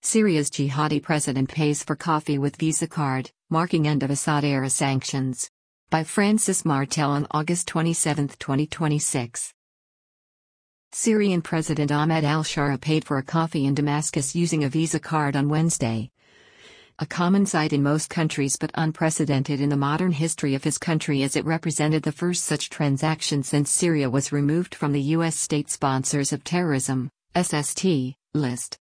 Syria's jihadi president pays for coffee with Visa card, marking end of Assad-era sanctions. By Francis Martel on August 27, 2026. Syrian President Ahmed al-Shara paid for a coffee in Damascus using a Visa card on Wednesday. A common sight in most countries but unprecedented in the modern history of his country, as it represented the first such transaction since Syria was removed from the U.S. State Sponsors of Terrorism (SST) list.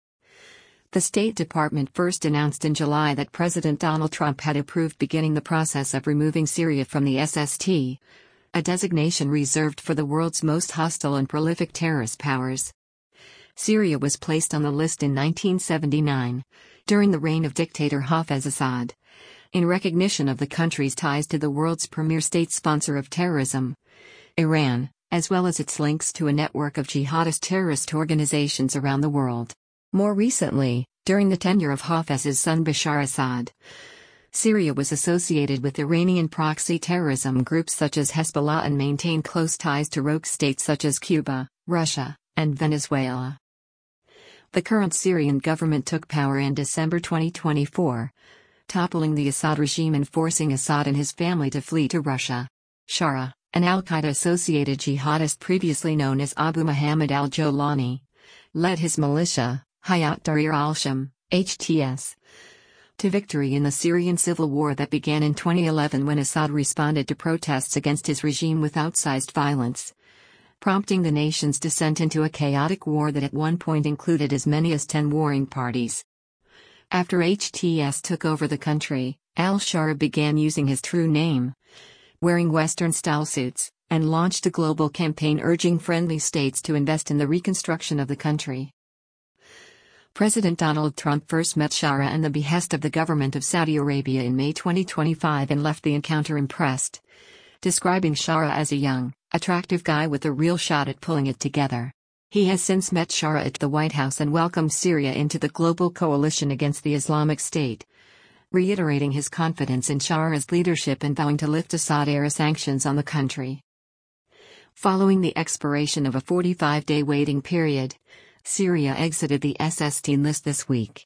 The State Department first announced in July that President Donald Trump had approved beginning the process of removing Syria from the SST, a designation reserved for the world's most hostile and prolific terrorist powers. Syria was placed on the list in 1979, during the reign of dictator Hafez Assad, in recognition of the country's ties to the world's premier state sponsor of terrorism, Iran, as well as its links to a network of jihadist terrorist organizations around the world. More recently, during the tenure of Hafez's son Bashar Assad, Syria was associated with Iranian proxy terrorism groups such as Hezbollah and maintained close ties to rogue states such as Cuba, Russia, and Venezuela. The current Syrian government took power in December 2024, toppling the Assad regime and forcing Assad and his family to flee to Russia. Shara, an al-Qaeda-associated jihadist previously known as Abu Muhammad al-Jolani, led his militia, Hayat Tahrir al-Sham, HTS, to victory in the Syrian civil war that began in 2011 when Assad responded to protests against his regime with outsized violence, prompting the nation's descent into a chaotic war that at one point included as many as 10 warring parties. After HTS took over the country, al-Shara began using his true name, wearing Western-style suits, and launched a global campaign urging friendly states to invest in the reconstruction of the country. President Donald Trump first met Shara at the behest of the government of Saudi Arabia in May 2025 and left the encounter impressed, describing Shara as a young, attractive guy with a real shot at pulling it together. He has since met Shara at the White House and welcomed Syria into the global coalition against the Islamic State, reiterating his confidence in Shara's leadership and vowing to lift Assad-era sanctions on the country. Following the expiration of a 45-day waiting period, Syria exited the SST list this week.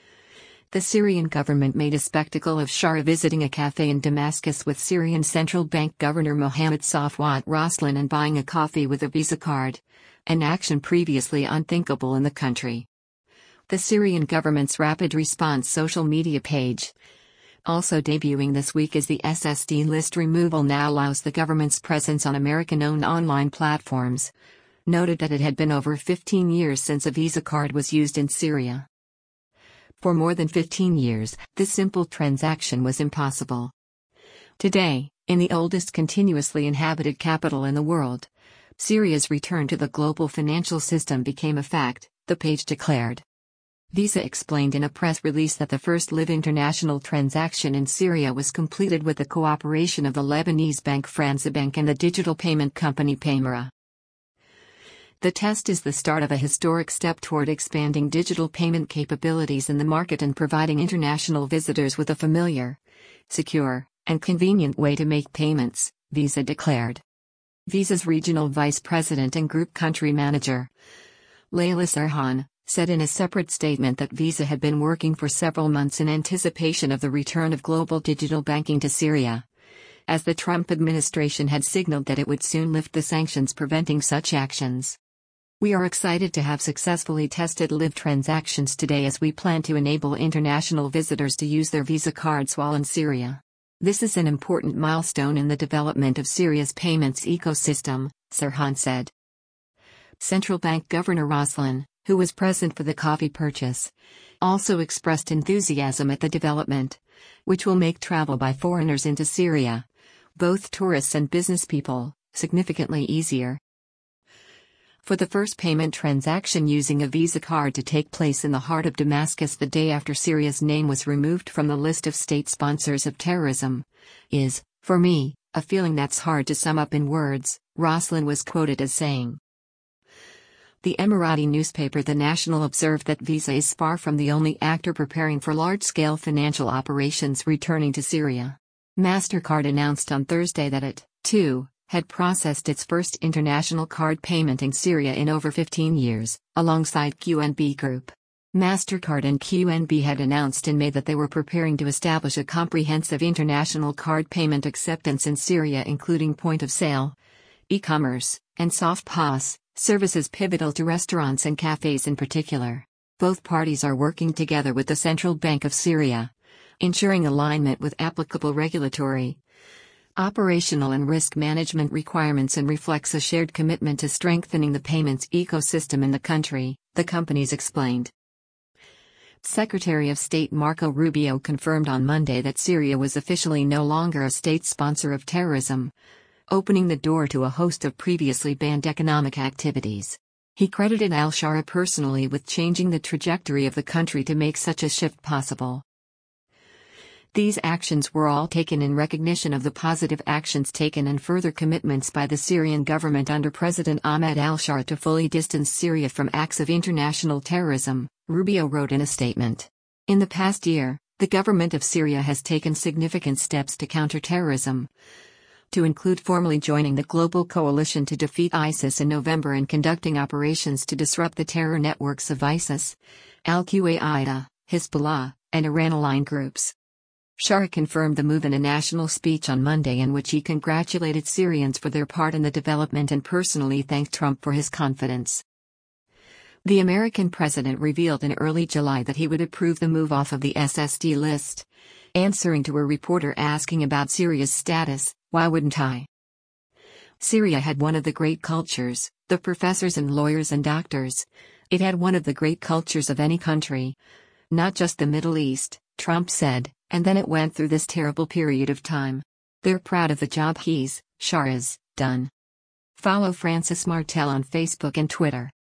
The Syrian government made a spectacle of Shara visiting a cafe in Damascus with Syrian Central Bank Governor Mohammed Safwat Raslan and buying a coffee with a Visa card, an action previously unthinkable in the country. The Syrian government's Rapid Response social media page, also debuting this week as the SST list removal now allows the government's presence on American-owned online platforms, noted that it had been over 15 years since a Visa card was used in Syria. For more than 15 years, this simple transaction was impossible. Today, in the oldest continuously inhabited capital in the world, Syria's return to the global financial system became a fact, the page declared. Visa explained in a press release that the first live international transaction in Syria was completed with the cooperation of the Lebanese bank Fransabank and the digital payment company Paymera. The test is the start of a historic step toward expanding digital payment capabilities in the market and providing international visitors with a familiar, secure, and convenient way to make payments, Visa declared. Visa's regional vice president and group country manager, Layla Serhan, said in a separate statement that Visa had been working for several months in anticipation of the return of global digital banking to Syria, as the Trump administration had signaled that it would soon lift the sanctions preventing such actions. We are excited to have successfully tested live transactions today as we plan to enable international visitors to use their Visa cards while in Syria. This is an important milestone in the development of Syria's payments ecosystem, Serhan said. Central Bank Governor Raslan, who was present for the coffee purchase, also expressed enthusiasm at the development, which will make travel by foreigners into Syria, both tourists and business people, significantly easier. For the first payment transaction using a Visa card to take place in the heart of Damascus the day after Syria's name was removed from the list of state sponsors of terrorism, is, for me, a feeling that's hard to sum up in words, Raslan was quoted as saying. The Emirati newspaper The National observed that Visa is far from the only actor preparing for large-scale financial operations returning to Syria. MasterCard announced on Thursday that it, too, had processed its first international card payment in Syria in over 15 years, alongside QNB Group. MasterCard and QNB had announced in May that they were preparing to establish a comprehensive international card payment acceptance in Syria, including point-of-sale, e-commerce, and soft POS, services pivotal to restaurants and cafes in particular. Both parties are working together with the Central Bank of Syria, ensuring alignment with applicable regulatory, operational and risk management requirements, and reflects a shared commitment to strengthening the payments ecosystem in the country, the companies explained. Secretary of State Marco Rubio confirmed on Monday that Syria was officially no longer a state sponsor of terrorism, opening the door to a host of previously banned economic activities. He credited al-Shara personally with changing the trajectory of the country to make such a shift possible. These actions were all taken in recognition of the positive actions taken and further commitments by the Syrian government under President Ahmed al-Shara to fully distance Syria from acts of international terrorism, Rubio wrote in a statement. In the past year, the government of Syria has taken significant steps to counter terrorism, to include formally joining the global coalition to defeat ISIS in November and conducting operations to disrupt the terror networks of ISIS, al-Qaeda, Hezbollah, and Iran-aligned groups. Shara confirmed the move in a national speech on Monday in which he congratulated Syrians for their part in the development and personally thanked Trump for his confidence. The American president revealed in early July that he would approve the move off of the SSD list, answering to a reporter asking about Syria's status. Why wouldn't I? Syria had one of the great cultures, the professors and lawyers and doctors. It had one of the great cultures of any country. Not just the Middle East, Trump said, and then it went through this terrible period of time. They're proud of the job Shara's done. Follow Francis Martel on Facebook and Twitter.